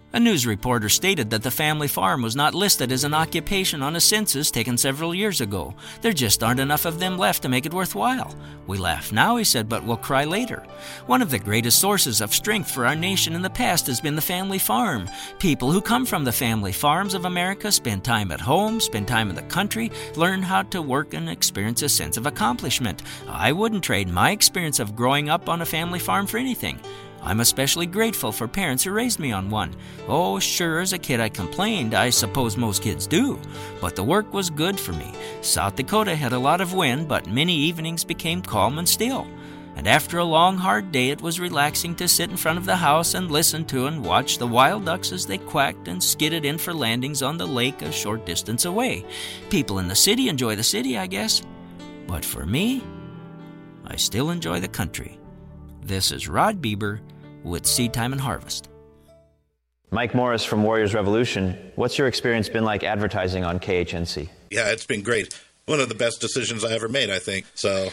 A news reporter stated that the family farm was not listed as an occupation on a census taken several years ago. There just aren't enough of them left to make it worthwhile. We laugh now, he said, but we'll cry later. One of the greatest sources of strength for our nation in the past has been the family farm. People who come from the family farms of America spend time at home, spend time in the country, learn how to work and experience a sense of accomplishment. I wouldn't trade my experience of growing up on a family farm for anything. I'm especially grateful for parents who raised me on one. Oh, sure, as a kid I complained, I suppose most kids do. But the work was good for me. South Dakota had a lot of wind, but many evenings became calm and still. And after a long, hard day, it was relaxing to sit in front of the house and listen to and watch the wild ducks as they quacked and skidded in for landings on the lake a short distance away. People in the city enjoy the city, I guess. But for me, I still enjoy the country. This is Rod Bieber with Seed Time and Harvest. Mike Morris from Warriors Revolution. What's your experience been like advertising on KHNC? Yeah, it's been great. One of the best decisions I ever made, I think. So,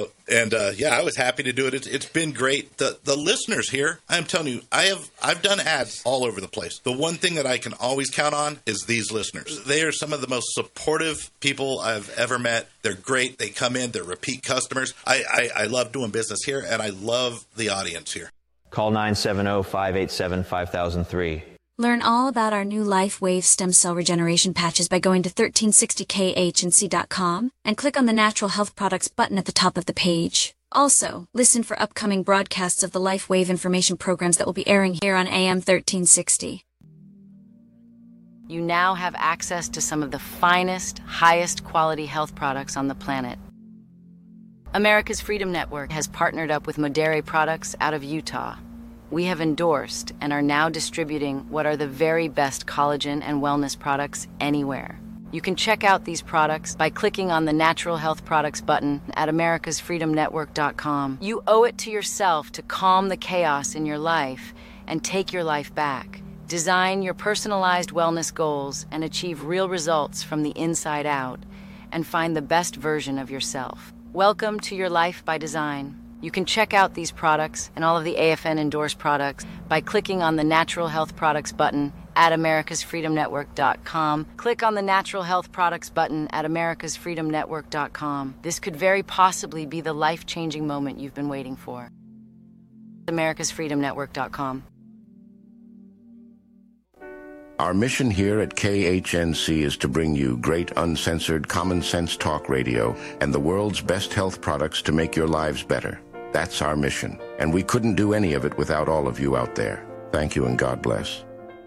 I was happy to do it. It's been great. The listeners here, I'm telling you, I've done ads all over the place. The one thing that I can always count on is these listeners. They are some of the most supportive people I've ever met. They're great. They come in. They're repeat customers. I love doing business here, and I love the audience here. Call 970-587-5003. Learn all about our new LifeWave stem cell regeneration patches by going to 1360khnc.com and click on the Natural Health Products button at the top of the page. Also, listen for upcoming broadcasts of the LifeWave information programs that will be airing here on AM 1360. You now have access to some of the finest, highest quality health products on the planet. America's Freedom Network has partnered up with Modere Products out of Utah. We have endorsed and are now distributing what are the very best collagen and wellness products anywhere. You can check out these products by clicking on the Natural Health Products button at americasfreedomnetwork.com. You owe it to yourself to calm the chaos in your life and take your life back. Design your personalized wellness goals and achieve real results from the inside out, and find the best version of yourself. Welcome to your life by design. You can check out these products and all of the AFN endorsed products by clicking on the Natural Health Products button at americasfreedomnetwork.com. Click on the Natural Health Products button at americasfreedomnetwork.com. This could very possibly be the life-changing moment you've been waiting for. americasfreedomnetwork.com. Our mission here at KHNC is to bring you great uncensored common sense talk radio and the world's best health products to make your lives better. That's our mission, and we couldn't do any of it without all of you out there. Thank you and God bless.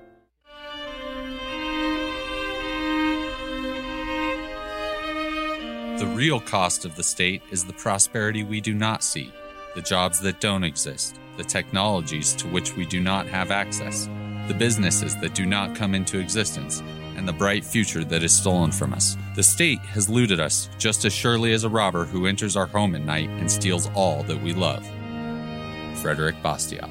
The real cost of the state is the prosperity we do not see, the jobs that don't exist, the technologies to which we do not have access, the businesses that do not come into existence, and the bright future that is stolen from us. The state has looted us just as surely as a robber who enters our home at night and steals all that we love. Frederick Bastiat.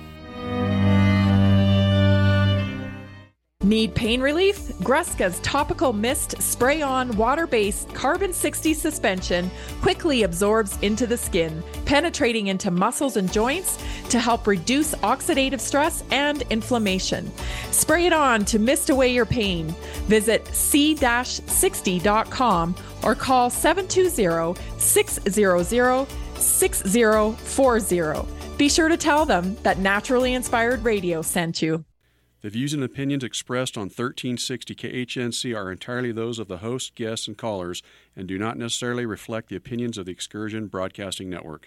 Need pain relief? Greska's Topical Mist Spray-On Water-Based Carbon-60 Suspension quickly absorbs into the skin, penetrating into muscles and joints to help reduce oxidative stress and inflammation. Spray it on to mist away your pain. Visit c-60.com or call 720-600-6040. Be sure to tell them that Naturally Inspired Radio sent you. The views and opinions expressed on 1360 KHNC are entirely those of the host, guests, and callers and do not necessarily reflect the opinions of the Excursion Broadcasting Network.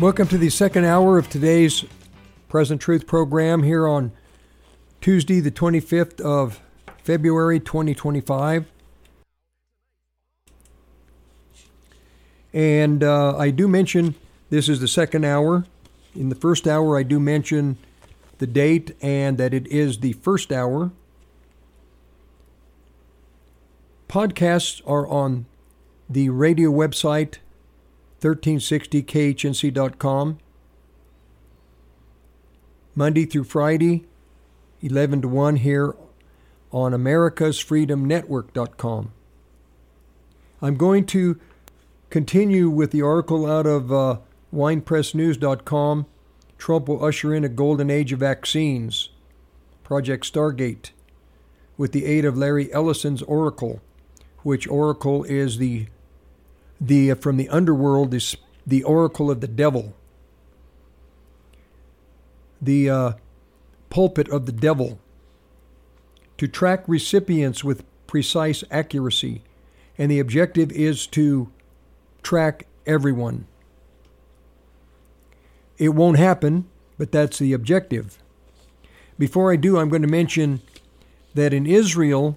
Welcome to the second hour of today's Present Truth program here on Tuesday, the 25th of February, 2025. And I do mention this is the second hour. In the first hour, I do mention the date and that it is the first hour. Podcasts are on the radio website 1360khnc.com. Monday through Friday, 11 to 1 here on americasfreedomnetwork.com. I'm going to continue with the article out of winepressnews.com. Trump will usher in a golden age of vaccines. Project Stargate. With the aid of Larry Ellison's Oracle, which Oracle is the from the underworld, is the oracle of the devil. The pulpit of the devil. To track recipients with precise accuracy. And the objective is to track everyone. It won't happen, but that's the objective. Before I do, I'm going to mention that in Israel,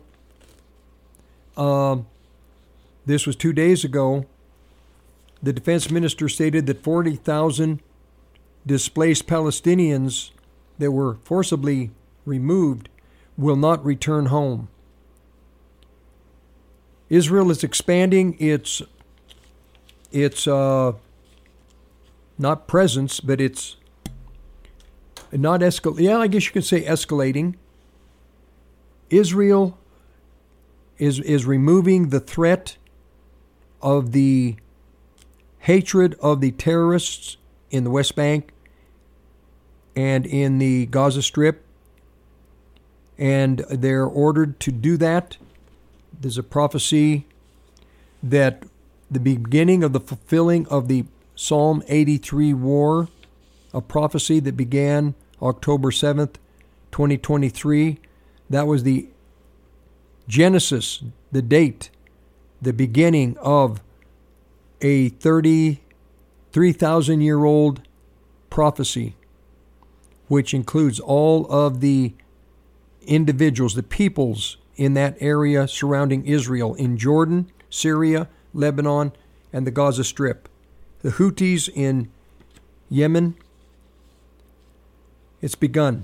this was 2 days ago, the defense minister stated that 40,000 displaced Palestinians that were forcibly removed will not return home. Israel is expanding its not presence, but it's not I guess you could say escalating. Israel is removing the threat of the hatred of the terrorists in the West Bank and in the Gaza Strip, and they're ordered to do that. There's a prophecy that the beginning of the fulfilling of the Psalm 83 war, a prophecy that began October 7th, 2023, that was the Genesis, the date, the beginning of a 3,000-year-old prophecy, which includes all of the individuals, the peoples in that area surrounding Israel, in Jordan, Syria, Lebanon, and the Gaza Strip. The Houthis in Yemen. It's begun.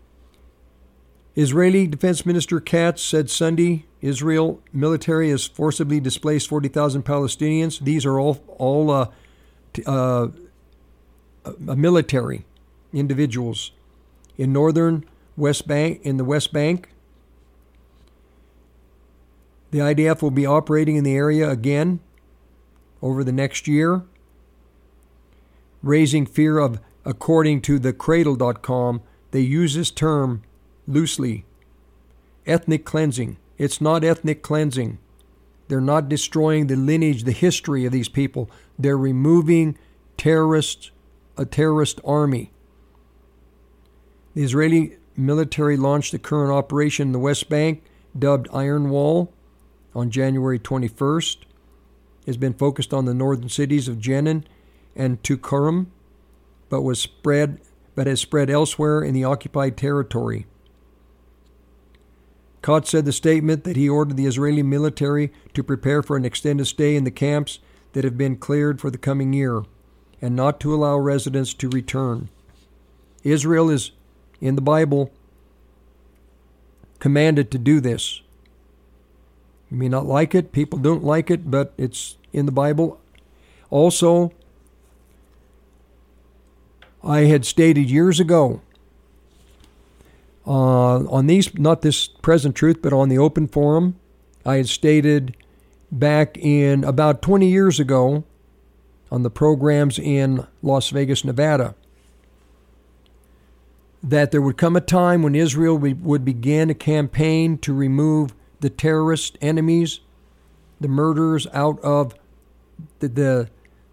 Israeli Defense Minister Katz said Sunday Israel military has forcibly displaced 40,000 Palestinians. These are all military individuals in northern West Bank, in the West Bank. The IDF will be operating in the area again over the next year, raising fear of, according to thecradle.com, they use this term loosely, ethnic cleansing. It's not ethnic cleansing. They're not destroying the lineage, the history of these people. They're removing terrorists, a terrorist army. The Israeli military launched the current operation in the West Bank, dubbed Iron Wall, on January 21st. Has been focused on the northern cities of Jenin and Tulkarm, but has spread elsewhere in the occupied territory. Katz said the statement that he ordered the Israeli military to prepare for an extended stay in the camps that have been cleared for the coming year and not to allow residents to return. Israel is, in the Bible, commanded to do this. You may not like it, people don't like it, but it's in the Bible. Also, I had stated years ago on these, not this Present Truth, but on the open forum, I had stated back in about 20 years ago on the programs in Las Vegas, Nevada, that there would come a time when Israel would begin a campaign to remove the terrorist enemies, the murderers out of the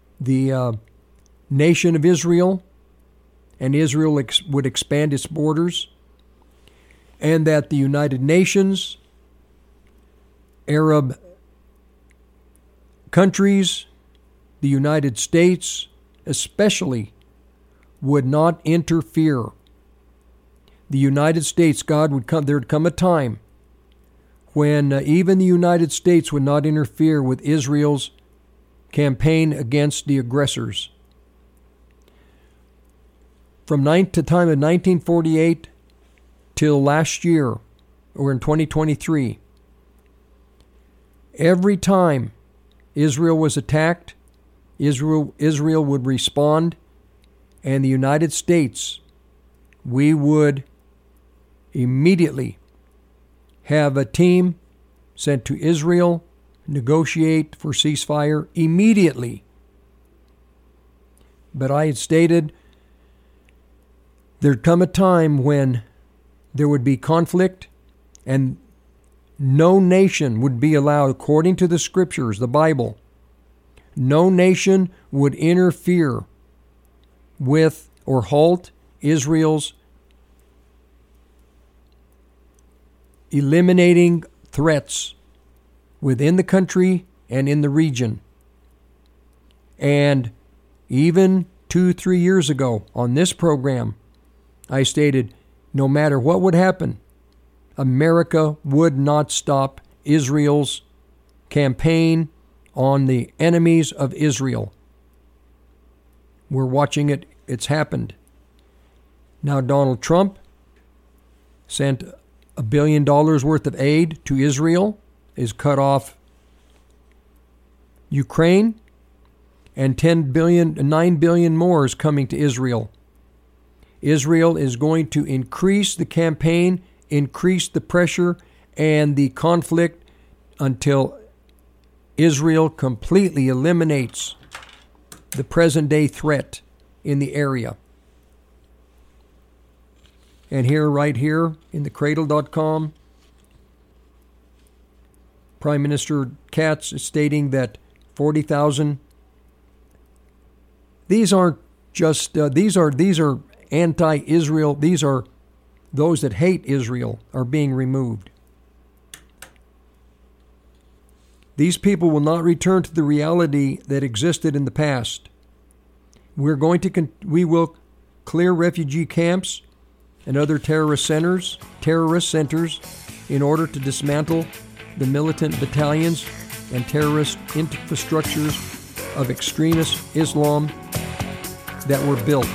nation of Israel, and Israel would expand its borders, and that the United Nations, Arab countries, the United States, especially would not interfere. The United States, there would come a time when even the United States would not interfere with Israel's campaign against the aggressors. From the time of 1948 till last year, or in 2023, every time Israel was attacked, Israel would respond, and the United States, we would immediately have a team sent to Israel, negotiate for ceasefire immediately. But I had stated there'd come a time when there would be conflict, and no nation would be allowed, according to the scriptures, the Bible, no nation would interfere with or halt Israel's eliminating threats within the country and in the region. And even 2-3 years ago on this program, I stated, no matter what would happen, America would not stop Israel's campaign on the enemies of Israel. We're watching it. It's happened. Now Donald Trump sent $1 billion worth of aid to Israel, is cut off Ukraine, and $9 billion more is coming to Israel. Israel is going to increase the campaign, increase the pressure and the conflict until Israel completely eliminates the present-day threat in the area. And here, right here, in thecradle.com, Prime Minister Katz is stating that 40,000. These aren't just these are anti-Israel. These are those that hate Israel are being removed. These people will not return to the reality that existed in the past. We will clear refugee camps and other terrorist centers in order to dismantle the militant battalions and terrorist infrastructures of extremist Islam that were built.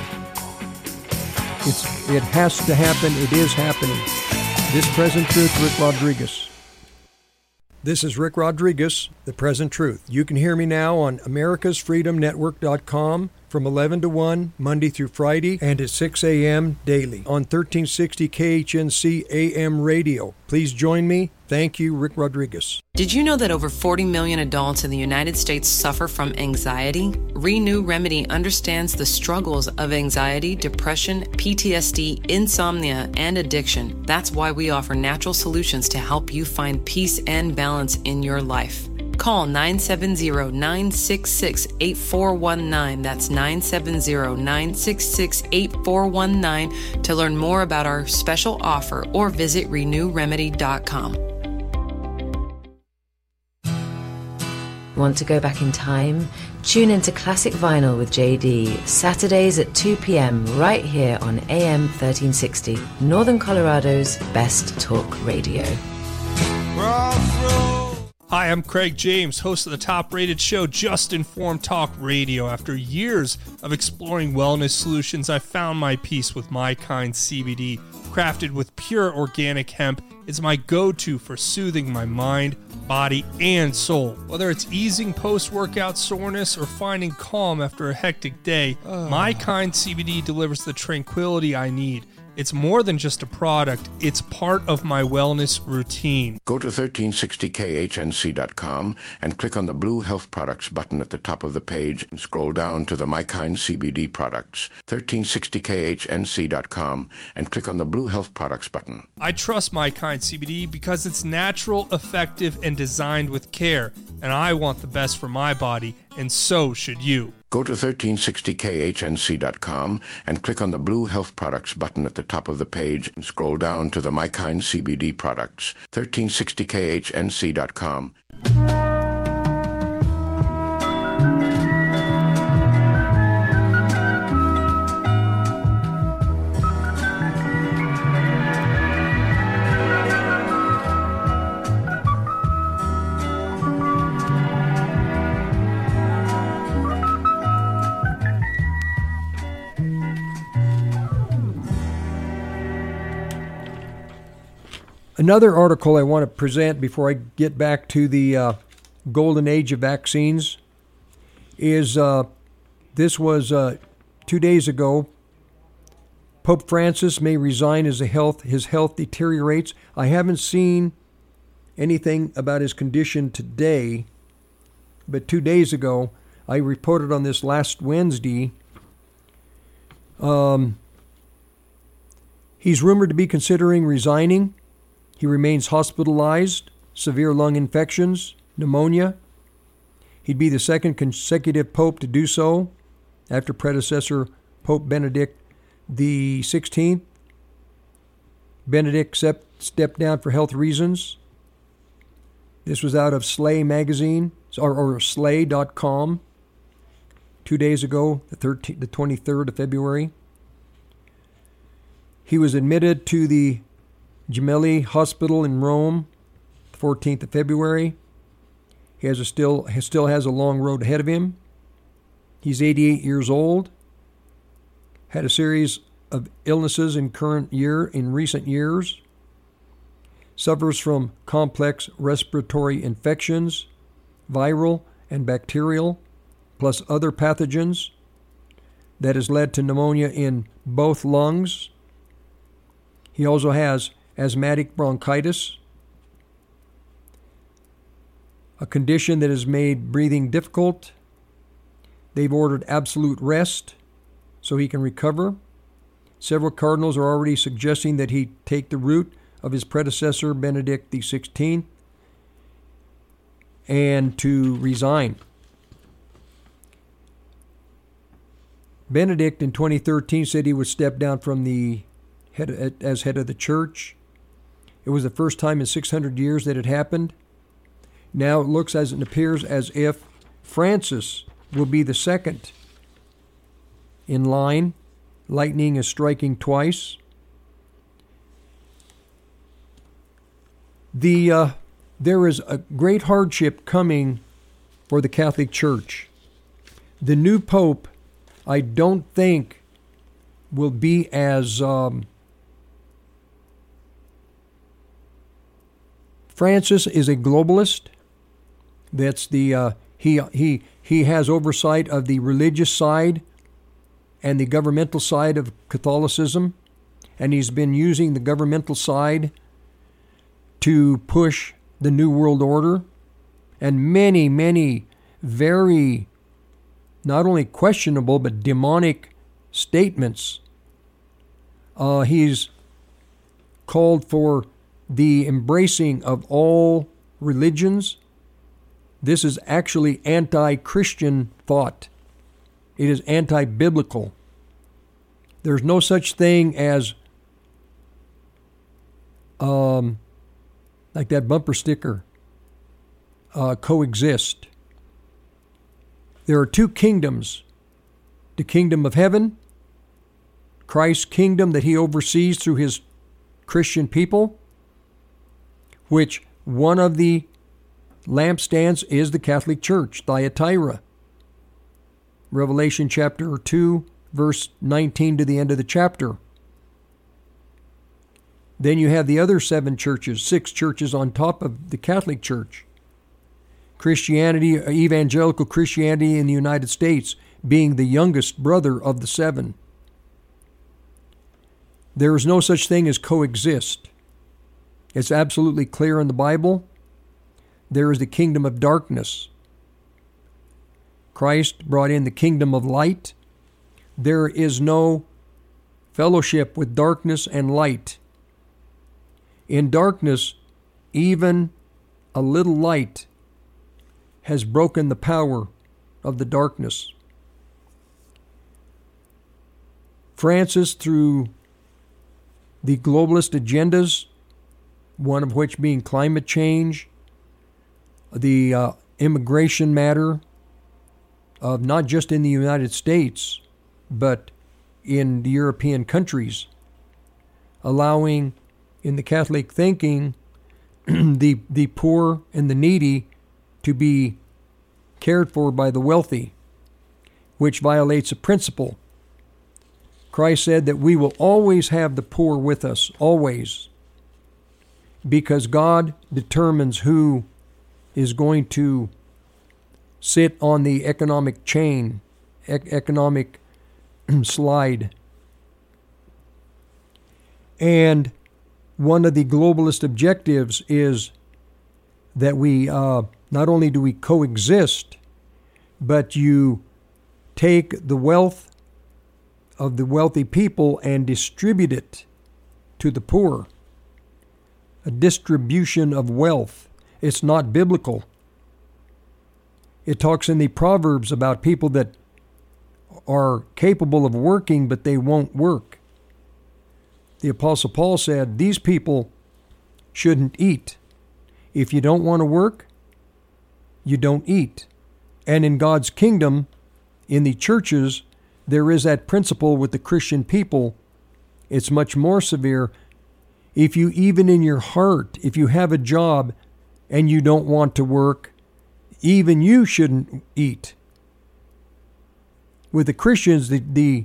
It has to happen. It is happening. This Present Truth, Rick Rodriguez. This is Rick Rodriguez, The Present Truth. You can hear me now on americasfreedomnetwork.com from 11 to 1, Monday through Friday, and at 6 a.m. daily on 1360 KHNC AM radio. Please join me. Thank you, Rick Rodriguez. Did you know that over 40 million adults in the United States suffer from anxiety? Renew Remedy understands the struggles of anxiety, depression, PTSD, insomnia, and addiction. That's why we offer natural solutions to help you find peace and balance in your life. Call 970-966-8419. That's 970-966-8419 to learn more about our special offer or visit renewremedy.com. Want to go back in time? Tune into Classic Vinyl with JD, Saturdays at 2 p.m. right here on AM 1360, Northern Colorado's best talk radio. Hi, I'm Craig James, host of the top-rated show Just Informed Talk Radio. After years of exploring wellness solutions, I found my peace with My Kind CBD. Crafted with pure organic hemp, it's my go-to for soothing my mind, body, and soul. Whether it's easing post-workout soreness or finding calm after a hectic day, My Kind CBD delivers the tranquility I need. It's more than just a product, it's part of my wellness routine. Go to 1360khnc.com and click on the blue Health Products button at the top of the page and scroll down to the My Kind CBD products. 1360khnc.com and click on the blue Health Products button. I trust My Kind CBD because it's natural, effective, and designed with care, and I want the best for my body, and so should you. Go to 1360khnc.com and click on the blue Health Products button at the top of the page and scroll down to the My Kind CBD products. 1360khnc.com. Another article I want to present before I get back to the golden age of vaccines is this was 2 days ago. Pope Francis may resign as his health deteriorates. I haven't seen anything about his condition today, but 2 days ago, I reported on this last Wednesday. He's rumored to be considering resigning. He remains hospitalized, severe lung infections, pneumonia. He'd be the second consecutive pope to do so after predecessor Pope Benedict the 16th. Benedict stepped down for health reasons. This was out of Slay magazine, or slay.com, 2 days ago, the 23rd of February. He was admitted to the Gemelli Hospital in Rome, the 14th of February. He still has a long road ahead of him. He's 88 years old. Had a series of illnesses in recent years. Suffers from complex respiratory infections, viral and bacterial, plus other pathogens that has led to pneumonia in both lungs. He also has asthmatic bronchitis, a condition that has made breathing difficult. They've ordered absolute rest so he can recover. Several cardinals are already suggesting that he take the route of his predecessor, Benedict XVI, and to resign. Benedict in 2013 said he would step down from as head of the church. It was the first time in 600 years that it happened. Now it appears as if Francis will be the second in line. Lightning is striking twice. There is a great hardship coming for the Catholic Church. The new Pope, I don't think, will be as Francis is a globalist. That's the he has oversight of the religious side and the governmental side of Catholicism, and he's been using the governmental side to push the New World Order and many, many very not only questionable but demonic statements. He's called for the embracing of all religions. This is actually anti-Christian thought. It is anti-biblical. There's no such thing as like that bumper sticker, coexist. There are two kingdoms. The kingdom of heaven, Christ's kingdom that he oversees through his Christian people, which one of the lampstands is the Catholic Church, Thyatira. Revelation chapter 2, verse 19 to the end of the chapter. Then you have the other 6 churches on top of the Catholic Church. Christianity, evangelical Christianity in the United States being the youngest brother of the 7. There is no such thing as coexist. It's absolutely clear in the Bible. There is the kingdom of darkness. Christ brought in the kingdom of light. There is no fellowship with darkness and light. In darkness, even a little light has broken the power of the darkness. Francis, through the globalist agendas, one of which being climate change, the immigration matter of not just in the United States, but in the European countries, allowing in the Catholic thinking the poor and the needy to be cared for by the wealthy, which violates a principle. Christ said that we will always have the poor with us, always. because God determines who is going to sit on the economic chain, economic slide. And one of the globalist objectives is that we not only do we coexist, but you take the wealth of the wealthy people and distribute it to the poor. A distribution of wealth. It's not biblical. It talks in the Proverbs about people that are capable of working, but they won't work. The Apostle Paul said, these people shouldn't eat. If you don't want to work, you don't eat. And in God's kingdom, in the churches, there is that principle with the Christian people. It's much more severe. If you, even in your heart, if you have a job and you don't want to work, even you shouldn't eat. With the Christians, the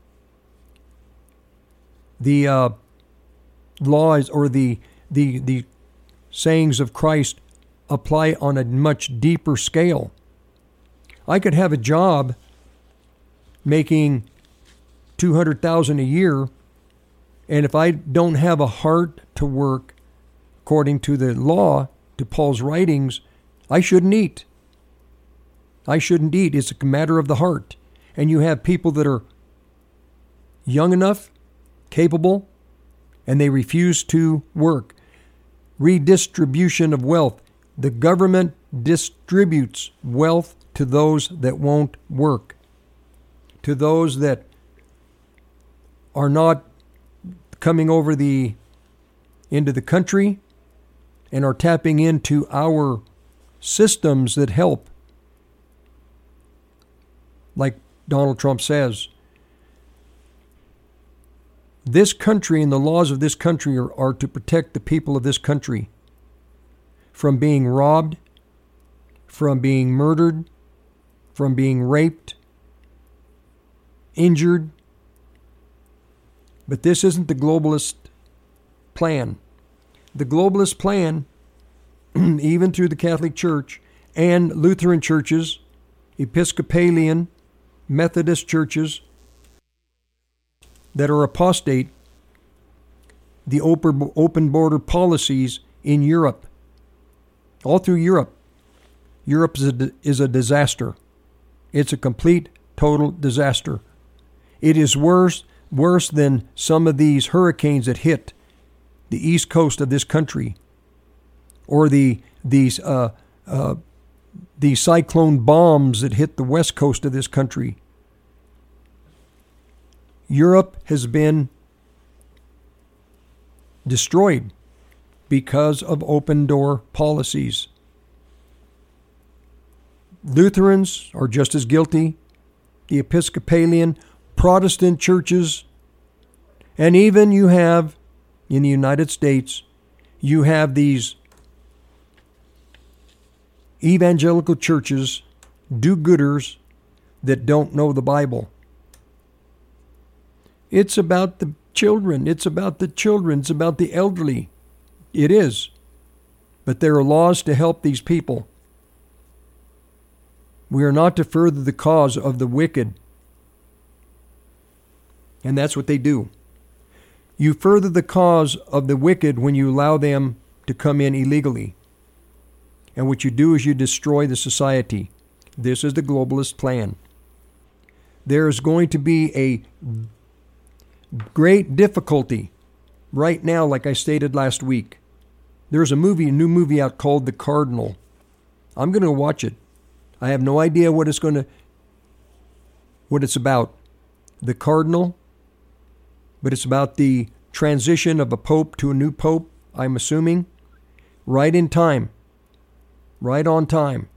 laws or the sayings of Christ apply on a much deeper scale. I could have a job making $200,000 a year, and if I don't have a heart to work according to the law, to Paul's writings, I shouldn't eat. I shouldn't eat. It's a matter of the heart. And you have people that are young enough, capable, and they refuse to work. Redistribution of wealth. The government distributes wealth to those that won't work, to those that are not coming over into the country and are tapping into our systems that help. Like Donald Trump says, this country and the laws of this country are to protect the people of this country from being robbed, from being murdered, from being raped, injured. But this isn't the globalist plan. The globalist plan, even through the Catholic Church and Lutheran churches, Episcopalian, Methodist churches that are apostate, the open border policies in Europe, all through Europe. Europe is a disaster. It's a complete, total disaster. It is worse than some of these hurricanes that hit the east coast of this country, or these cyclone bombs that hit the west coast of this country. Europe has been destroyed because of open door policies. Lutherans are just as guilty, the Episcopalian, Protestant churches, and even you have, in the United States, you have these evangelical churches, do-gooders, that don't know the Bible. It's about the children. It's about the children. It's about the elderly. It is. But there are laws to help these people. We are not to further the cause of the wicked. And that's what they do. You further the cause of the wicked when you allow them to come in illegally. And what you do is you destroy the society. This is the globalist plan. There is going to be a great difficulty right now, like I stated last week. There's a new movie out called The Cardinal. I'm going to watch it. I have no idea what it's about. The Cardinal, but it's about the transition of a pope to a new pope, I'm assuming, right in time, right on time.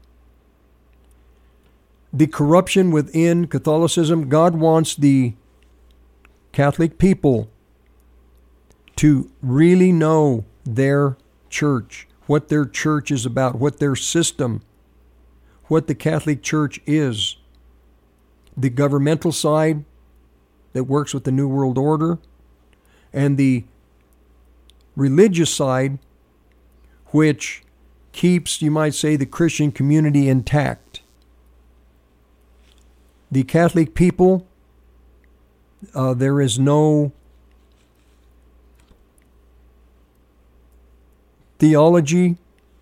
The corruption within Catholicism. God wants the Catholic people to really know their church, what their church is about, what their system, what the Catholic Church is. The governmental side that works with the New World Order, and the religious side which keeps, you might say, the Christian community intact. The Catholic people, there is no theology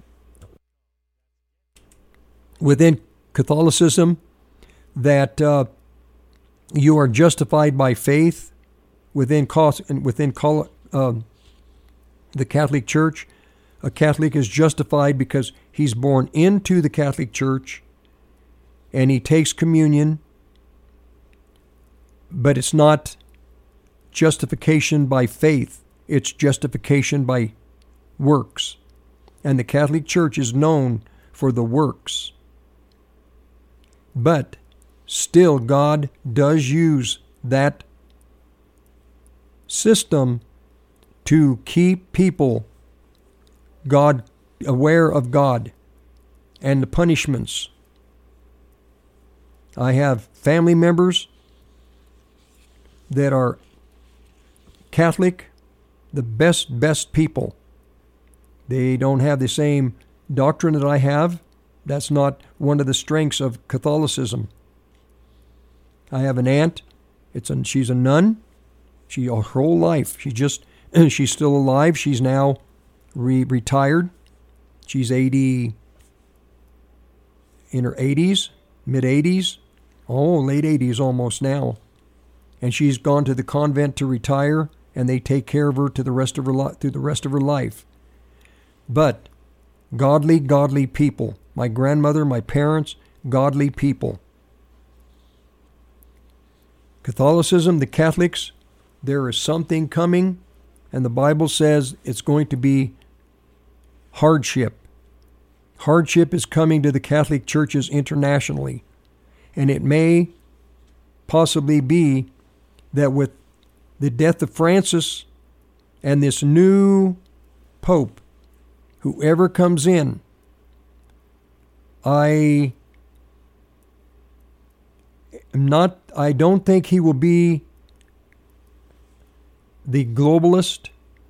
within Catholicism that you are justified by faith within the Catholic Church. A Catholic is justified because he's born into the Catholic Church and he takes communion, but it's not justification by faith, it's justification by works. And the Catholic Church is known for the works. But still, God does use that system to keep people aware of God and the punishments. I have family members that are Catholic, the best people. They don't have the same doctrine that I have. That's not one of the strengths of Catholicism. I have an aunt. She's a nun. Her whole life, she's still alive. She's now retired. She's 80, in her 80s, mid-80s. Late 80s almost now. And she's gone to the convent to retire, and they take care of her through the rest of her life. But godly people. My grandmother, my parents, godly people. Catholicism, the Catholics, there is something coming, and the Bible says it's going to be hardship. Hardship is coming to the Catholic churches internationally. And it may possibly be that with the death of Francis and this new Pope, whoever comes in, I don't think he will be the globalist,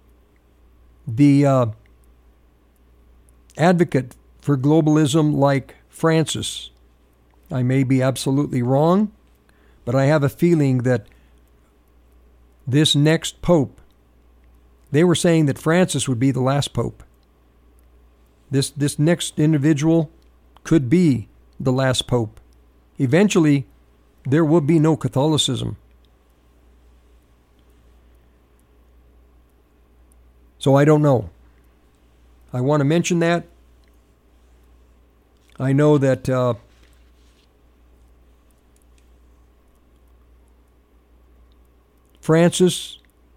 the advocate for globalism like Francis. I may be absolutely wrong, but I have a feeling that this next Pope, they were saying that Francis would be the last Pope. This next individual could be the last Pope. Eventually, there will be no Catholicism. So I don't know. I want to mention that. I know that Francis,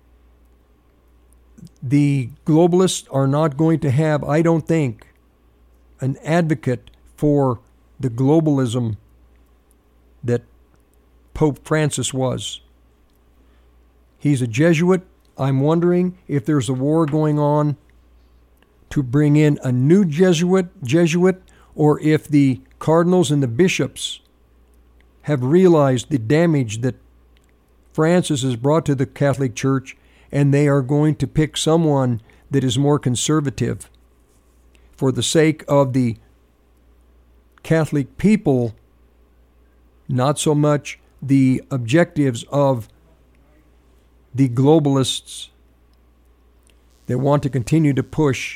the globalists are not going to have, I don't think, an advocate for the globalism that Pope Francis was. He's a Jesuit. I'm wondering if there's a war going on to bring in a new Jesuit, or if the cardinals and the bishops have realized the damage that Francis has brought to the Catholic Church, and they are going to pick someone that is more conservative for the sake of the Catholic people, not so much the objectives of the globalists that want to continue to push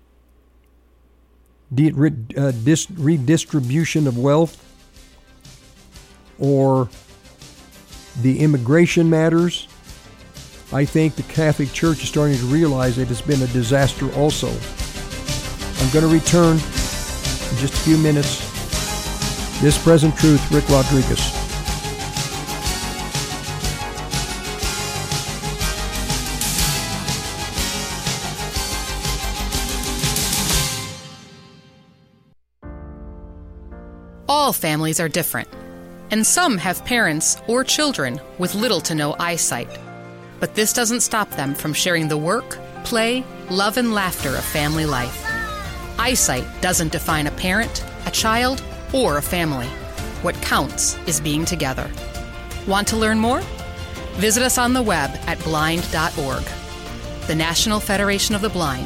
redistribution of wealth, or the immigration matters. I think the Catholic Church is starting to realize that it's been a disaster also. I'm going to return in just a few minutes. This Present Truth, Rick Rodriguez. All families are different, and some have parents or children with little to no eyesight. But this doesn't stop them from sharing the work, play, love, and laughter of family life. Eyesight doesn't define a parent, a child, or a family. What counts is being together. Want to learn more? Visit us on the web at blind.org. The National Federation of the Blind.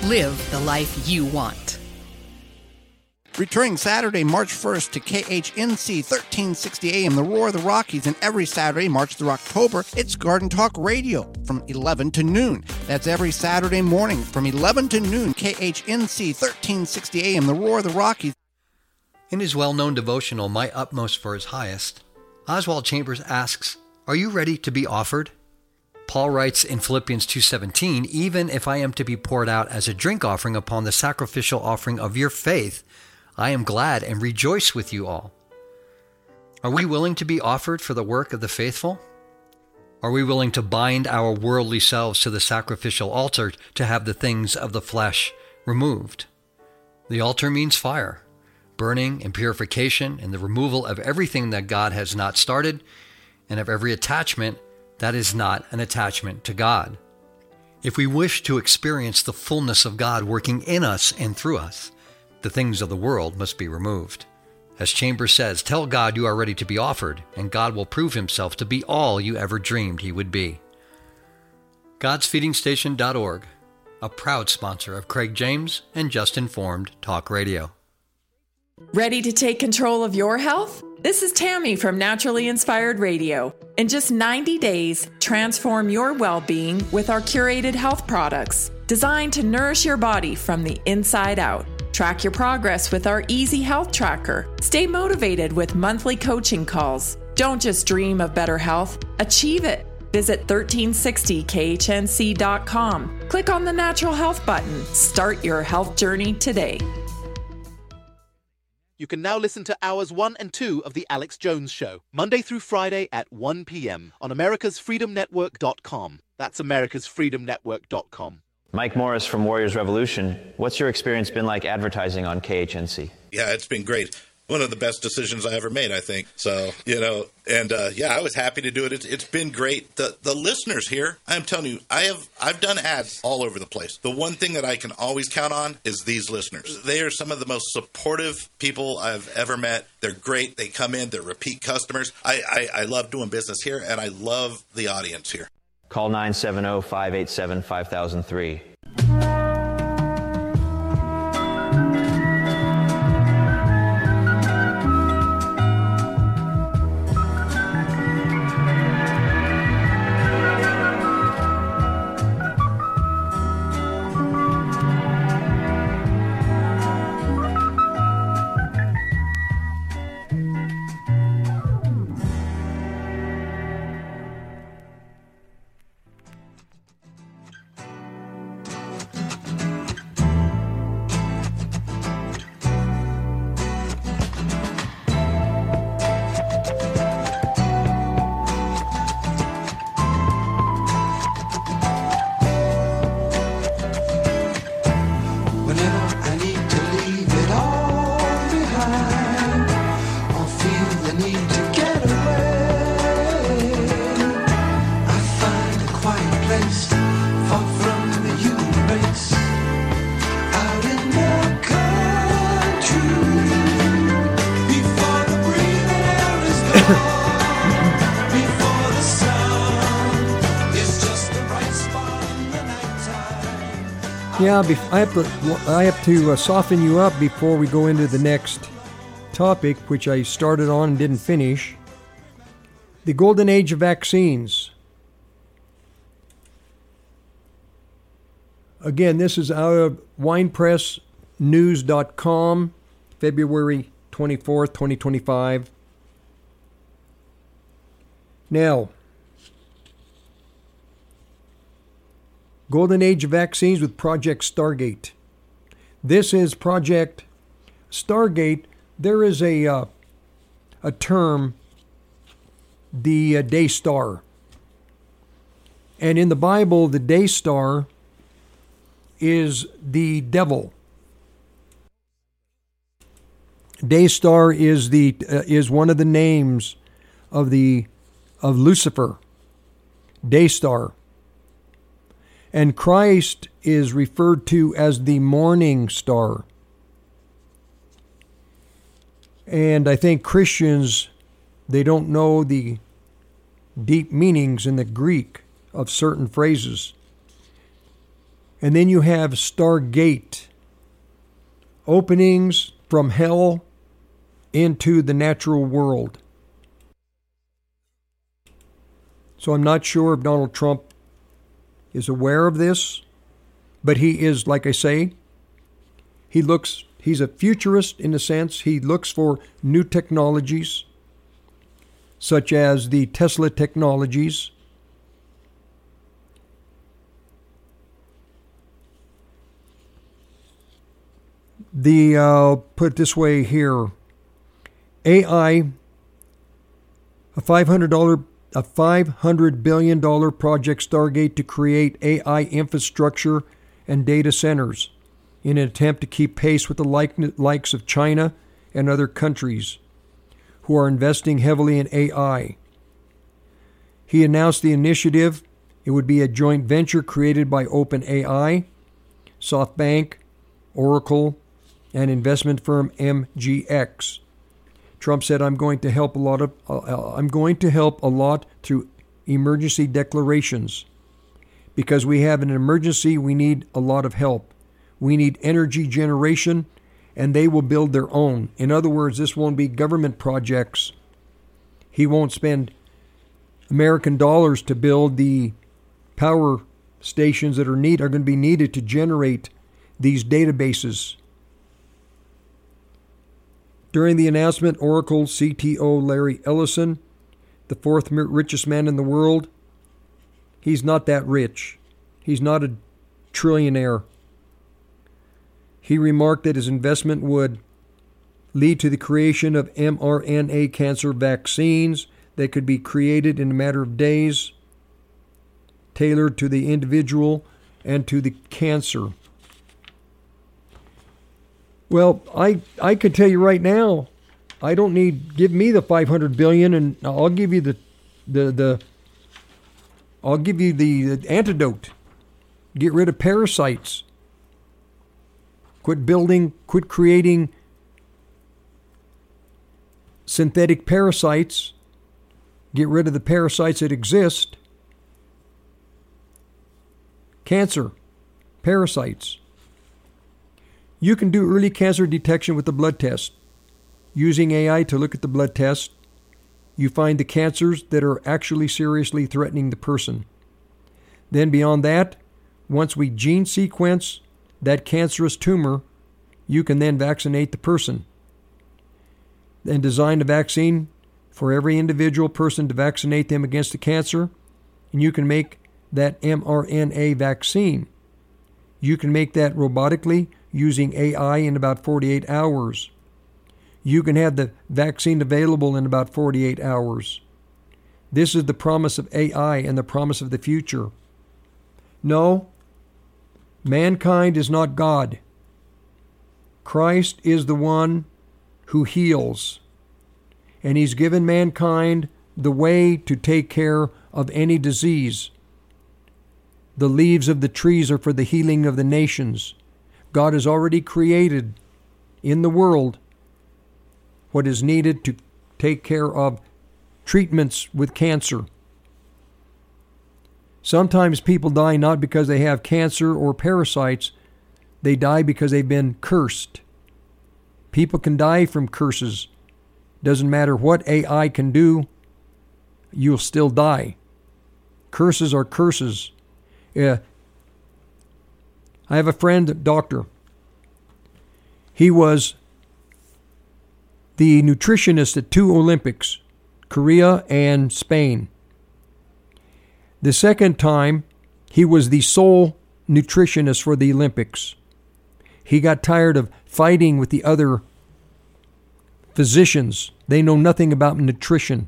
Live the life you want. Returning Saturday, March 1st to KHNC 1360 AM, The Roar of the Rockies, and every Saturday, March through October, it's Garden Talk Radio from 11 to noon. That's every Saturday morning from 11 to noon, KHNC 1360 AM, The Roar of the Rockies. In his well-known devotional, My Utmost for His Highest, Oswald Chambers asks, are you ready to be offered? Paul writes in Philippians 2:17, even if I am to be poured out as a drink offering upon the sacrificial offering of your faith, I am glad and rejoice with you all. Are we willing to be offered for the work of the faithful? Are we willing to bind our worldly selves to the sacrificial altar to have the things of the flesh removed? The altar means fire, burning and purification, and the removal of everything that God has not started, and of every attachment that is not an attachment to God. If we wish to experience the fullness of God working in us and through us, the things of the world must be removed. As Chambers says, tell God you are ready to be offered, and God will prove himself to be all you ever dreamed he would be. God'sFeedingStation.org, a proud sponsor of Craig James and Just Informed Talk Radio. Ready to take control of your health? This is Tammy from Naturally Inspired Radio. In just 90 days, transform your well-being with our curated health products, designed to nourish your body from the inside out. Track your progress with our Easy Health Tracker. Stay motivated with monthly coaching calls. Don't just dream of better health, achieve it. Visit 1360khnc.com. Click on the Natural Health button. Start your health journey today. You can now listen to hours 1 and 2 of The Alex Jones Show, Monday through Friday at 1 p.m. on americasfreedomnetwork.com. That's americasfreedomnetwork.com. Mike Morris from Warriors Revolution. What's your experience been like advertising on KHNC? Yeah, it's been great. One of the best decisions I ever made, I think. So, and I was happy to do it. It's been great. The listeners here, I'm telling you, I've done ads all over the place. The one thing that I can always count on is these listeners. They are some of the most supportive people I've ever met. They're great. They come in. They're repeat customers. I love doing business here, and I love the audience here. Call 970-587-5003. Yeah, I have to soften you up before we go into the next topic, which I started on and didn't finish. The golden age of vaccines. Again, this is out of winepressnews.com, February 24th, 2025. Now, Golden Age of Vaccines with Project Stargate. This is Project Stargate. There is a term, the day star. And in the Bible, the day star is the devil. Day star is one of the names of Lucifer. Day star. And Christ is referred to as the morning star. And I think Christians, they don't know the deep meanings in the Greek of certain phrases. And then you have Stargate, openings from hell into the natural world. So I'm not sure if Donald Trump is aware of this, but he is, like I say, he's a futurist in a sense. He looks for new technologies, such as the Tesla technologies. Put it this way here, AI, a $500 billion project Stargate to create AI infrastructure and data centers in an attempt to keep pace with the likes of China and other countries who are investing heavily in AI. He announced the initiative. It would be a joint venture created by OpenAI, SoftBank, Oracle, and investment firm MGX. Trump said, I'm going to help a lot through emergency declarations. Because we have an emergency, we need a lot of help. We need energy generation, and they will build their own. In other words, this won't be government projects. He won't spend American dollars to build the power stations that are going to be needed to generate these databases. During the announcement, Oracle CTO Larry Ellison, the fourth richest man in the world, he's not that rich. He's not a trillionaire. He remarked that his investment would lead to the creation of mRNA cancer vaccines that could be created in a matter of days, tailored to the individual and to the cancer. Well, I could tell you right now, I don't need, give me the $500 billion and I'll give you the antidote. Get rid of parasites. Quit creating synthetic parasites. Get rid of the parasites that exist. Cancer, parasites. You can do early cancer detection with the blood test. Using AI to look at the blood test, you find the cancers that are actually seriously threatening the person. Then beyond that, once we gene sequence that cancerous tumor, you can then vaccinate the person. And design a vaccine for every individual person to vaccinate them against the cancer, and you can make that mRNA vaccine. You can make that robotically using AI in about 48 hours. You can have the vaccine available in about 48 hours. This is the promise of AI and the promise of the future. No, mankind is not God. Christ is the one who heals, and he's given mankind the way to take care of any disease. The leaves of the trees are for the healing of the nations. God has already created in the world what is needed to take care of treatments with cancer. Sometimes people die not because they have cancer or parasites. They die because they've been cursed. People can die from curses. Doesn't matter what AI can do, you'll still die. Curses are curses. I have a friend, a doctor. He was the nutritionist at 2 Olympics, Korea and Spain. The second time, he was the sole nutritionist for the Olympics. He got tired of fighting with the other physicians. They know nothing about nutrition.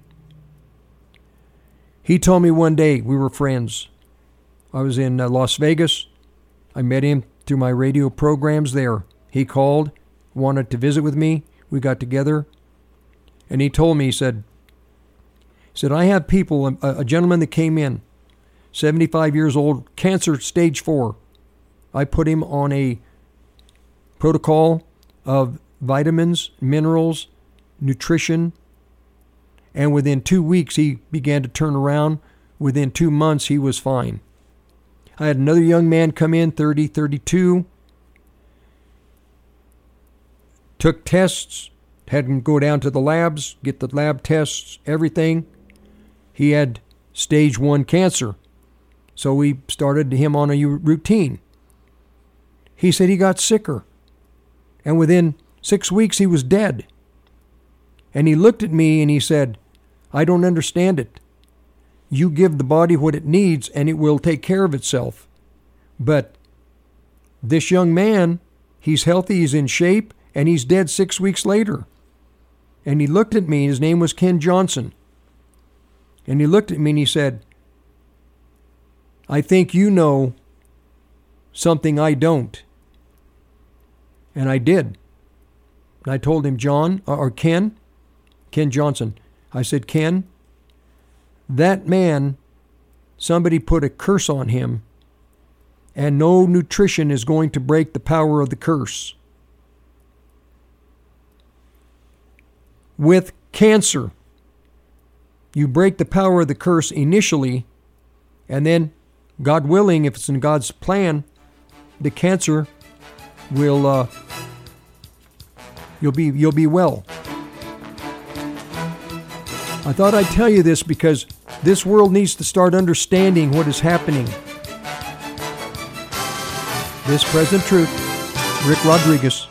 He told me one day, we were friends. I was in Las Vegas. I met him through my radio programs there. He called, wanted to visit with me. We got together. And he told me, he said, I have people, a gentleman that came in, 75 years old, cancer stage 4. I put him on a protocol of vitamins, minerals, nutrition, and within 2 weeks he began to turn around. Within 2 months he was fine. I had another young man come in, 30, 32. Took tests, had him go down to the labs, get the lab tests, everything. He had stage 1 cancer. So we started him on a routine. He said he got sicker. And within 6 weeks, he was dead. And he looked at me and he said, I don't understand it. You give the body what it needs and it will take care of itself. But this young man, he's healthy, he's in shape, and he's dead 6 weeks later. And he looked at me, his name was Ken Johnson. And he looked at me and he said, I think you know something I don't. And I did. And I told him, Ken Johnson. I said, Ken, that man, somebody put a curse on him, and no nutrition is going to break the power of the curse. With cancer, you break the power of the curse initially, and then, God willing, if it's in God's plan, the cancer will you'll be well. I thought I'd tell you this because this world needs to start understanding what is happening. This Present Truth, Rick Rodriguez.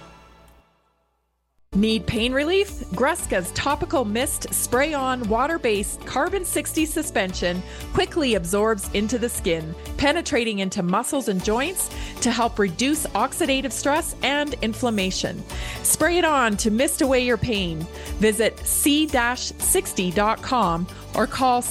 Need pain relief? Greska's topical mist spray-on water-based carbon 60 suspension quickly absorbs into the skin, penetrating into muscles and joints to help reduce oxidative stress and inflammation. Spray it on to mist away your pain. Visit c-60.com or call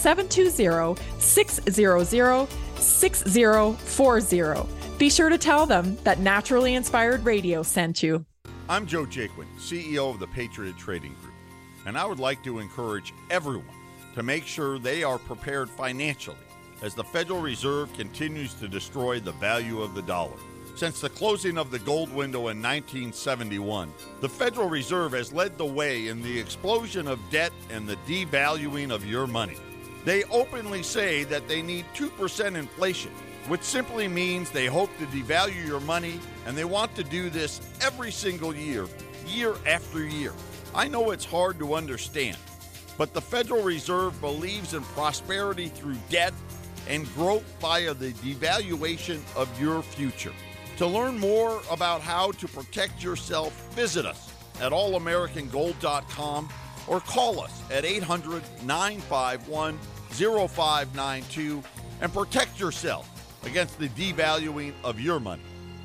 720-600-6040. Be sure to tell them that Naturally Inspired Radio sent you. I'm Joe Jaquin, CEO of the Patriot Trading Group, and I would like to encourage everyone to make sure they are prepared financially as the Federal Reserve continues to destroy the value of the dollar. Since the closing of the gold window in 1971, the Federal Reserve has led the way in the explosion of debt and the devaluing of your money. They openly say that they need 2% inflation, which simply means they hope to devalue your money, and they want to do this every single year, year after year. I know it's hard to understand, but the Federal Reserve believes in prosperity through debt and growth via the devaluation of your future. To learn more about how to protect yourself, visit us at allamericangold.com or call us at 800-951-0592 and protect yourself against the devaluing of your money.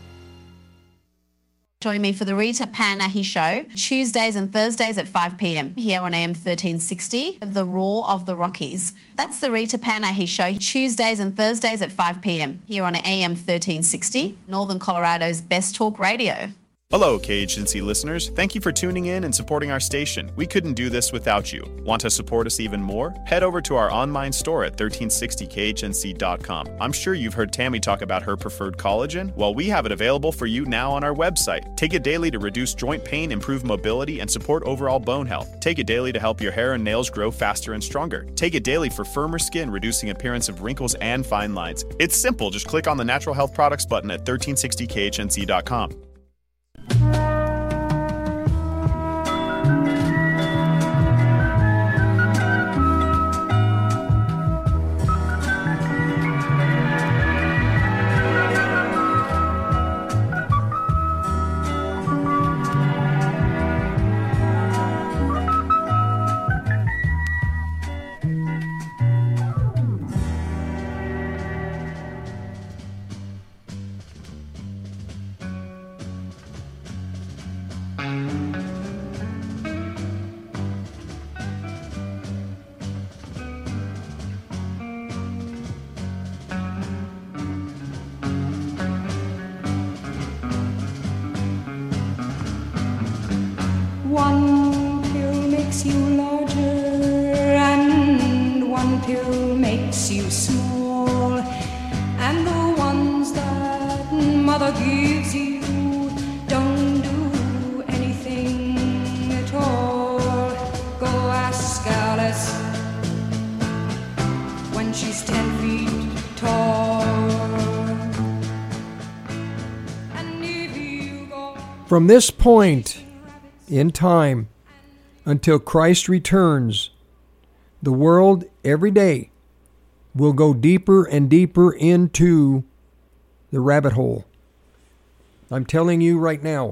Join me for the Rita Panahi Show, Tuesdays and Thursdays at 5 p.m. here on AM 1360, The Roar of the Rockies. That's the Rita Panahi Show, Tuesdays and Thursdays at 5 p.m. here on AM 1360, Northern Colorado's best talk radio. Hello, KHNC listeners. Thank you for tuning in and supporting our station. We couldn't do this without you. Want to support us even more? Head over to our online store at 1360khnc.com. I'm sure you've heard Tammy talk about her preferred collagen. Well, we have it available for you now on our website. Take it daily to reduce joint pain, improve mobility, and support overall bone health. Take it daily to help your hair and nails grow faster and stronger. Take it daily for firmer skin, reducing appearance of wrinkles and fine lines. It's simple. Just click on the Natural Health Products button at 1360khnc.com. One pill makes you larger and one pill makes you small, and the ones that mother gives you don't do anything at all. Go ask Alice when she's 10 feet tall. From this point in time until Christ returns, the world every day will go deeper and deeper into the rabbit hole. I'm telling you right now,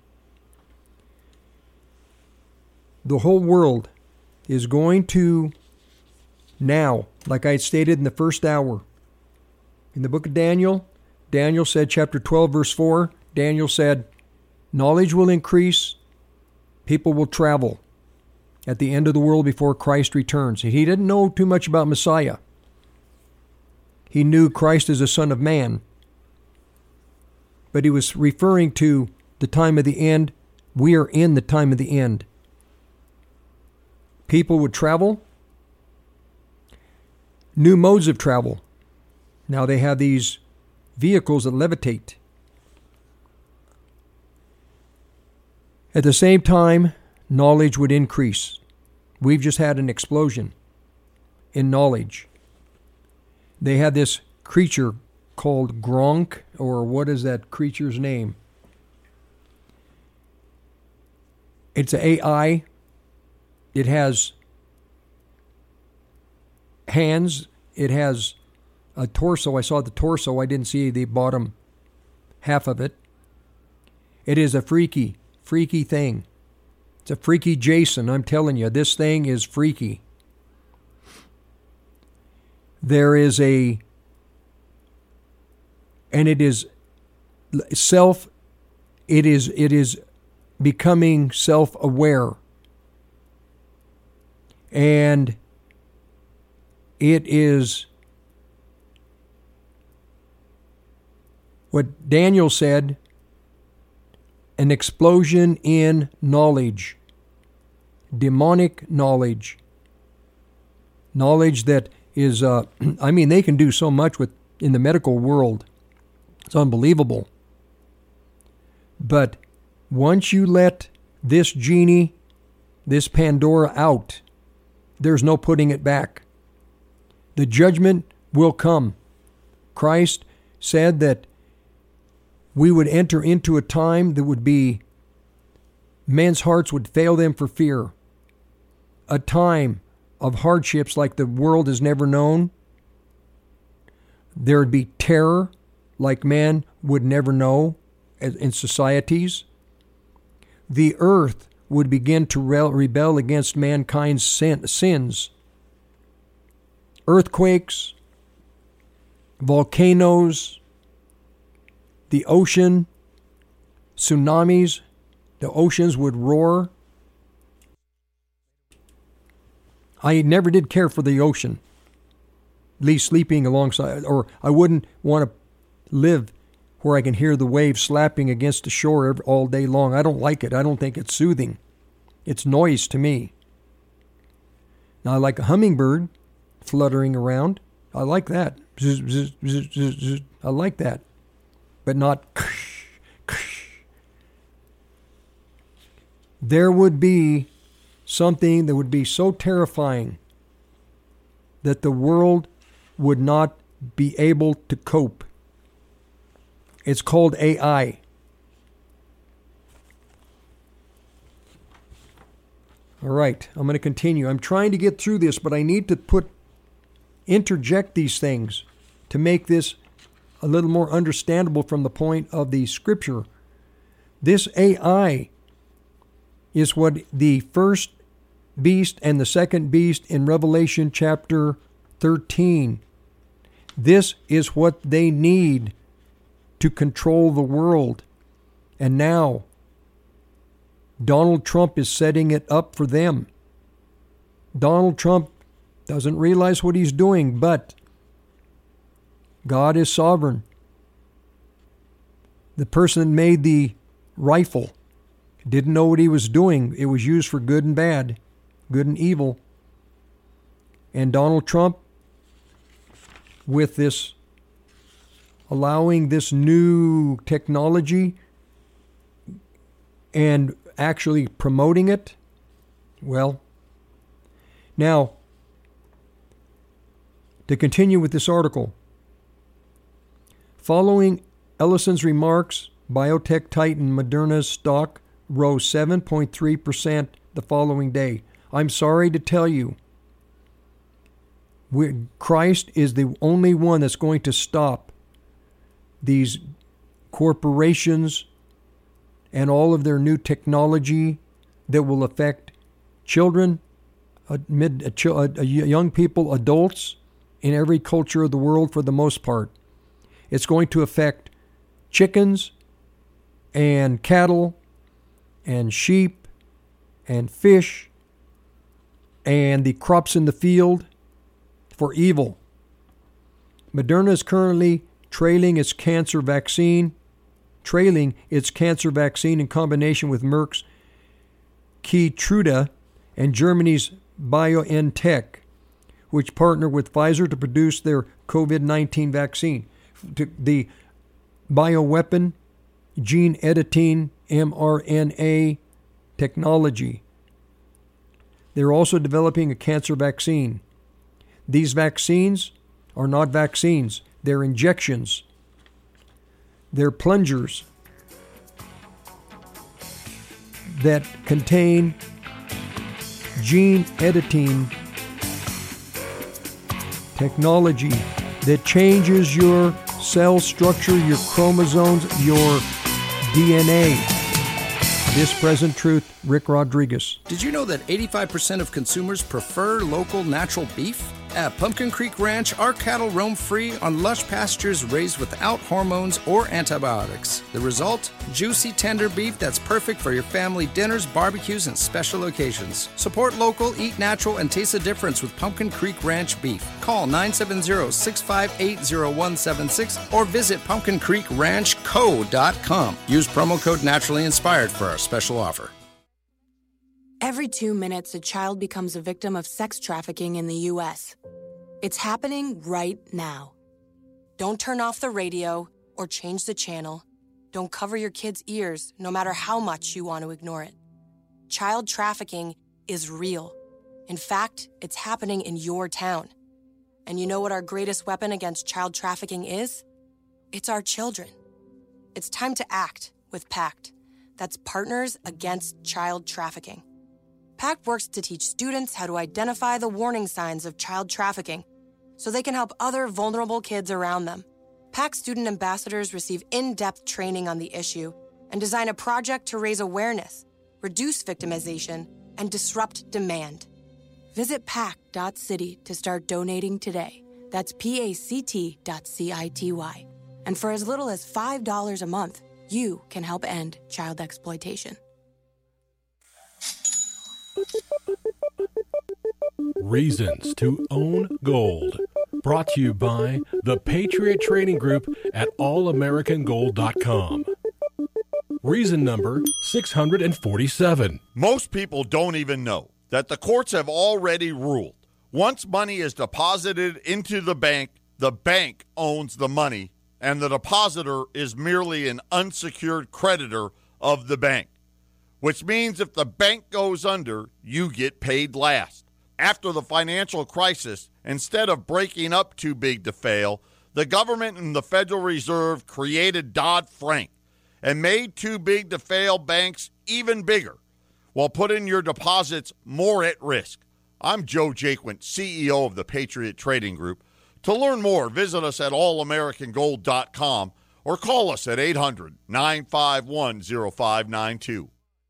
the whole world is going to now, like I stated in the first hour, in the book of Daniel, Daniel said, chapter 12, verse 4, Daniel said, knowledge will increase, people will travel at the end of the world before Christ returns. He didn't know too much about Messiah. He knew Christ is the Son of Man. But he was referring to the time of the end. We are in the time of the end. People would travel. New modes of travel. Now they have these vehicles that levitate. At the same time, knowledge would increase. We've just had an explosion in knowledge. They had this creature called Gronk, or what is that creature's name? It's an AI. It has hands. It has a torso. I saw the torso. I didn't see the bottom half of it. It is a freaky thing. It's a freaky Jason. I'm telling you, this thing is freaky. There is and it is becoming self-aware. And it is what Daniel said, an explosion in knowledge, demonic knowledge, knowledge that is, they can do so much in the medical world. It's unbelievable. But once you let this genie, this Pandora out, there's no putting it back. The judgment will come. Christ said that we would enter into a time that would be, men's hearts would fail them for fear. A time of hardships like the world has never known. There would be terror like man would never know in societies. The earth would begin to rebel against mankind's sins. Earthquakes, volcanoes, the ocean, tsunamis, the oceans would roar. I never did care for the ocean, at least sleeping alongside, or I wouldn't want to live where I can hear the waves slapping against the shore all day long. I don't like it. I don't think it's soothing. It's noise to me. Now I like a hummingbird fluttering around. I like that. I like that. But not. There would be something that would be so terrifying that the world would not be able to cope. It's called AI. All right, I'm going to continue. I'm trying to get through this, but I need to interject these things to make this a little more understandable from the point of the scripture. This AI is what the first beast and the second beast in Revelation chapter 13. This is what they need to control the world. And now, Donald Trump is setting it up for them. Donald Trump doesn't realize what he's doing, but God is sovereign. The person that made the rifle didn't know what he was doing. It was used for good and bad, good and evil. And Donald Trump, with this, allowing this new technology and actually promoting it, well, now, to continue with this article, following Ellison's remarks, biotech titan Moderna's stock rose 7.3% the following day. I'm sorry to tell you, Christ is the only one that's going to stop these corporations and all of their new technology that will affect children, young people, adults in every culture of the world for the most part. It's going to affect chickens and cattle and sheep and fish and the crops in the field for evil. Moderna is currently trailing its cancer vaccine in combination with Merck's Keytruda and Germany's BioNTech, which partner with Pfizer to produce their COVID-19 vaccine. The bioweapon, gene editing, mRNA technology. They're also developing a cancer vaccine. These vaccines are not vaccines. They're injections. They're plungers that contain gene editing technology that changes your cell structure, your chromosomes, your DNA. This Present Truth, Rick Rodriguez. Did you know that 85% of consumers prefer local natural beef? At Pumpkin Creek Ranch, our cattle roam free on lush pastures raised without hormones or antibiotics. The result? Juicy, tender beef that's perfect for your family dinners, barbecues, and special occasions. Support local, eat natural, and taste the difference with Pumpkin Creek Ranch beef. Call 970-658-0176 or visit pumpkincreekranchco.com. Use promo code Naturally Inspired for our special offer. Every 2 minutes, a child becomes a victim of sex trafficking in the U.S. It's happening right now. Don't turn off the radio or change the channel. Don't cover your kids' ears, no matter how much you want to ignore it. Child trafficking is real. In fact, it's happening in your town. And you know what our greatest weapon against child trafficking is? It's our children. It's time to act with PACT. That's Partners Against Child Trafficking. PACT works to teach students how to identify the warning signs of child trafficking so they can help other vulnerable kids around them. PACT student ambassadors receive in-depth training on the issue and design a project to raise awareness, reduce victimization, and disrupt demand. Visit pact.city to start donating today. That's pact.city. And for as little as $5 a month, you can help end child exploitation. Reasons to Own Gold. Brought to you by the Patriot Trading Group at allamericangold.com. Reason number 647. Most people don't even know that the courts have already ruled. Once money is deposited into the bank owns the money, and the depositor is merely an unsecured creditor of the bank. Which means if the bank goes under, you get paid last. After the financial crisis, instead of breaking up too big to fail, the government and the Federal Reserve created Dodd-Frank and made too big to fail banks even bigger, while putting your deposits more at risk. I'm Joe Jaquint, CEO of the Patriot Trading Group. To learn more, visit us at allamericangold.com or call us at 800-951-0592.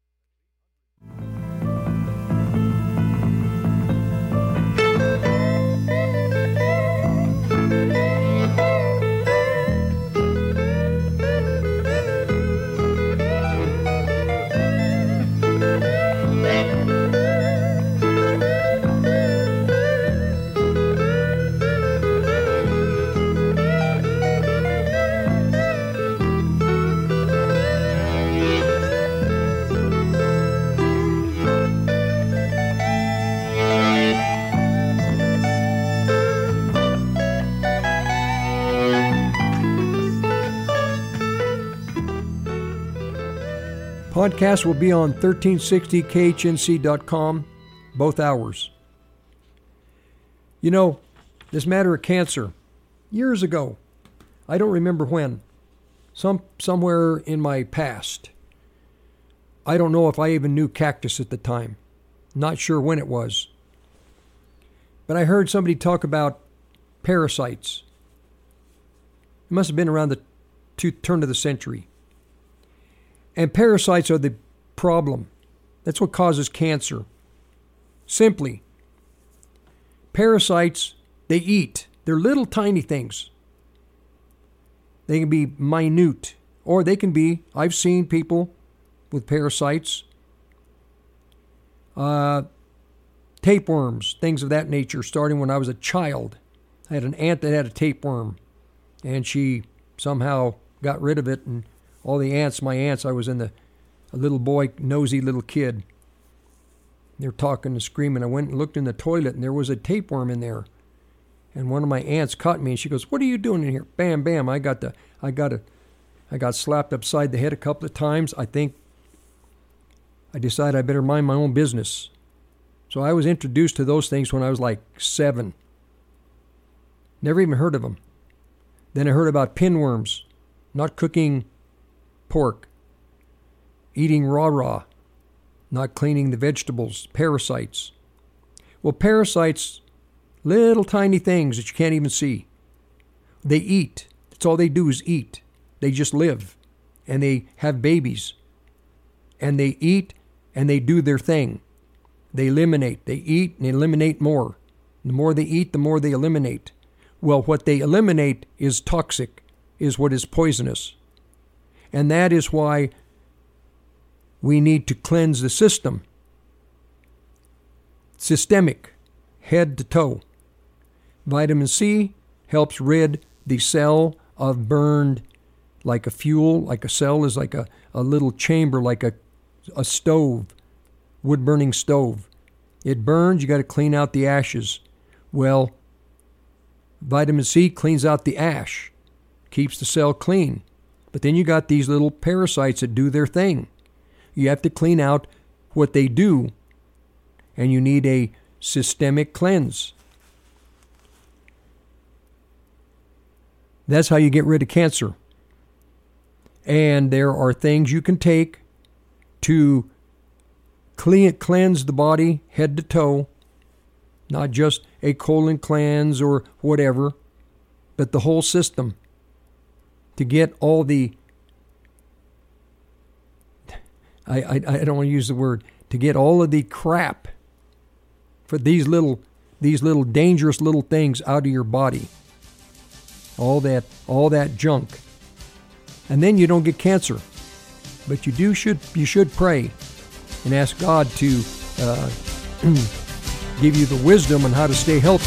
Podcast will be on 1360khnc.com, both hours. You know, this matter of cancer, years ago, I don't remember when, somewhere in my past. I don't know if I even knew cactus at the time. Not sure when it was. But I heard somebody talk about parasites. It must have been around the turn of the century. And parasites are the problem. That's what causes cancer. Simply, parasites, they eat. They're little tiny things. They can be minute, or they can be, I've seen people with parasites, tapeworms, things of that nature, starting when I was a child. I had an aunt that had a tapeworm, and she somehow got rid of it, and all the aunts, my aunts, I was a little boy, nosy little kid. They're talking and screaming. I went and looked in the toilet, and there was a tapeworm in there. And one of my aunts caught me, and she goes, "What are you doing in here?" Bam, bam. I got slapped upside the head a couple of times. I think I decided I better mind my own business. So I was introduced to those things when I was like 7. Never even heard of them. Then I heard about pinworms, not cooking pork, eating raw, not cleaning the vegetables, parasites. Well, parasites, little tiny things that you can't even see. They eat. That's all they do is eat. They just live. And they have babies. And they eat and they do their thing. They eliminate. They eat and eliminate more. The more they eat, the more they eliminate. Well, what they eliminate is toxic, is what is poisonous. And that is why we need to cleanse the system. Systemic, head to toe. Vitamin C helps rid the cell of burned, like a fuel, like a cell is like a little chamber, like a stove, wood-burning stove. It burns, you got to clean out the ashes. Well, vitamin C cleans out the ash, keeps the cell clean. But then you got these little parasites that do their thing. You have to clean out what they do, and you need a systemic cleanse. That's how you get rid of cancer. And there are things you can take to cleanse the body head to toe, not just a colon cleanse or whatever, but the whole system, to get all the, I don't want to use the word, to get all of the crap for these little dangerous little things out of your body. All that junk. And then you don't get cancer. But you should pray and ask God to give you the wisdom on how to stay healthy.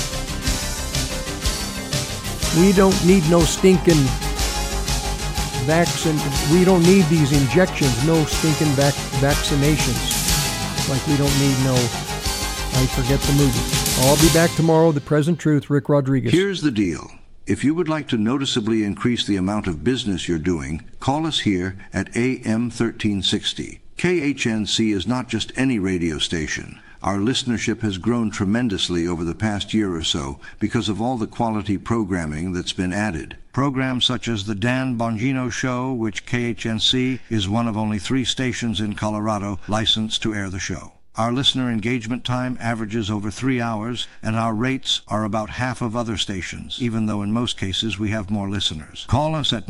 We don't need no stinking vaccine. We don't need these injections, no stinking vaccinations. Like we don't need no, I forget the movie. I'll be back tomorrow. The Present Truth, Rick Rodriguez. Here's the deal. If you would like to noticeably increase the amount of business you're doing, call us here at AM 1360. KHNC is not just any radio station. Our listenership has grown tremendously over the past year or so because of all the quality programming that's been added. Programs such as the Dan Bongino Show, which KHNC is one of only 3 stations in Colorado licensed to air the show. Our listener engagement time averages over 3 hours, and our rates are about half of other stations, even though in most cases we have more listeners. Call us at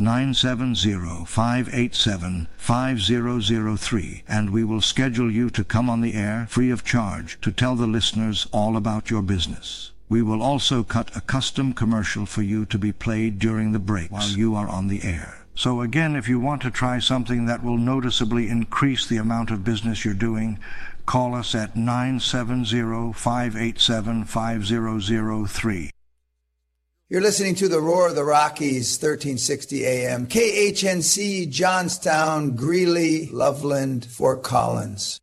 970-587-5003, and we will schedule you to come on the air free of charge to tell the listeners all about your business. We will also cut a custom commercial for you to be played during the breaks while you are on the air. So again, if you want to try something that will noticeably increase the amount of business you're doing, call us at 970-587-5003. You're listening to the Roar of the Rockies, 1360 AM, KHNC, Johnstown, Greeley, Loveland, Fort Collins.